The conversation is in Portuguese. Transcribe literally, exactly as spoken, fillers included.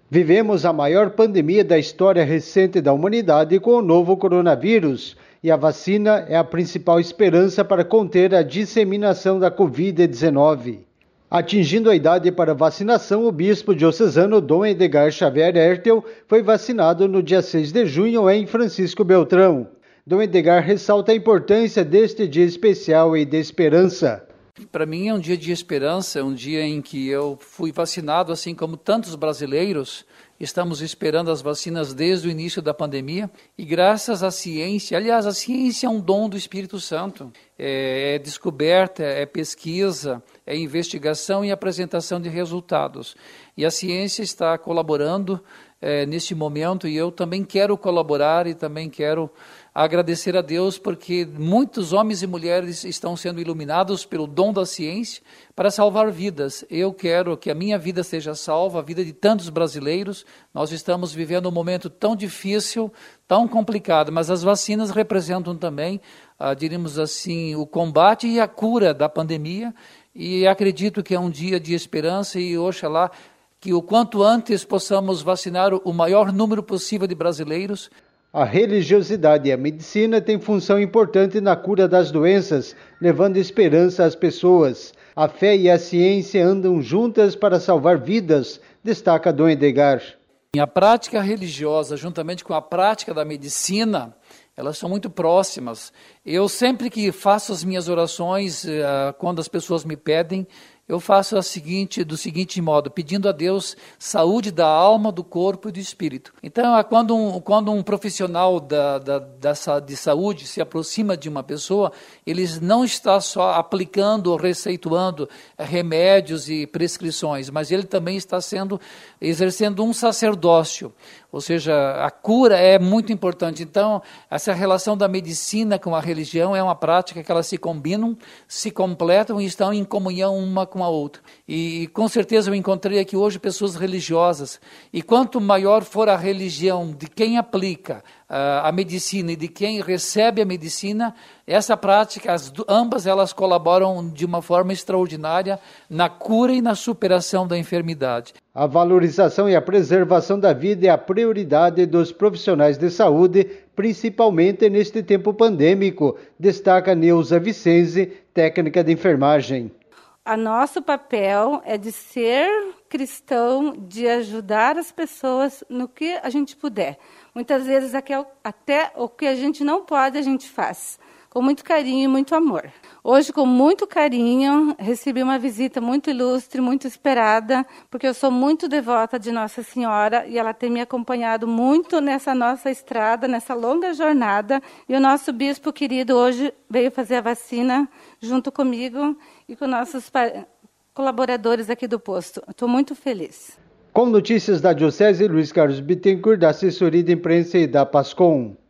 Vivemos a maior pandemia da história recente da humanidade com o novo coronavírus e a vacina é a principal esperança para conter a disseminação da covid dezenove. Atingindo a idade para vacinação, o bispo diocesano Dom Edgar Xavier Hertel foi vacinado no dia seis de junho em Francisco Beltrão. Dom Edgar ressalta a importância deste dia especial e de esperança. Para mim é um dia de esperança, é um dia em que eu fui vacinado, assim como tantos brasileiros. Estamos esperando as vacinas desde o início da pandemia e graças à ciência, aliás, a ciência é um dom do Espírito Santo. É, é descoberta, é pesquisa, é investigação e apresentação de resultados. E a ciência está colaborando é, neste momento e eu também quero colaborar e também quero agradecer a Deus porque muitos homens e mulheres estão sendo iluminados pelo dom da ciência para salvar vidas. Eu quero que a minha vida seja salva, a vida de tantos brasileiros. Nós estamos vivendo um momento tão difícil, tão complicado, mas as vacinas representam também, ah, diríamos assim, o combate e a cura da pandemia. E acredito que é um dia de esperança e oxalá que o quanto antes possamos vacinar o maior número possível de brasileiros. A religiosidade e a medicina têm função importante na cura das doenças, levando esperança às pessoas. A fé e a ciência andam juntas para salvar vidas, destaca Dom Edgar. A prática religiosa, juntamente com a prática da medicina, elas são muito próximas. Eu sempre que faço as minhas orações, quando as pessoas me pedem, eu faço a seguinte, do seguinte modo, pedindo a Deus saúde da alma, do corpo e do espírito. Então, quando um, quando um profissional da, da, da, de saúde se aproxima de uma pessoa, ele não está só aplicando ou receituando remédios e prescrições, mas ele também está sendo, exercendo um sacerdócio. Ou seja, a cura é muito importante. Então, essa relação da medicina com a religião é uma prática que elas se combinam, se completam e estão em comunhão uma com a outra. E com certeza eu encontrei aqui hoje pessoas religiosas. E quanto maior for a religião de quem aplica uh, a medicina e de quem recebe a medicina, essa prática, as, ambas elas colaboram de uma forma extraordinária na cura e na superação da enfermidade. A valorização e a preservação da vida é a prioridade dos profissionais de saúde, principalmente neste tempo pandêmico, destaca Neuza Vicenzi, técnica de enfermagem. O nosso papel é de ser cristão, de ajudar as pessoas no que a gente puder. Muitas vezes até o que a gente não pode, a gente faz. Com muito carinho e muito amor. Hoje, com muito carinho, recebi uma visita muito ilustre, muito esperada, porque eu sou muito devota de Nossa Senhora e ela tem me acompanhado muito nessa nossa estrada, nessa longa jornada. E o nosso bispo querido hoje veio fazer a vacina junto comigo e com nossos colaboradores aqui do posto. Estou muito feliz. Com notícias da Diocese, Luiz Carlos Bittencourt, da assessoria de imprensa e da Pascom.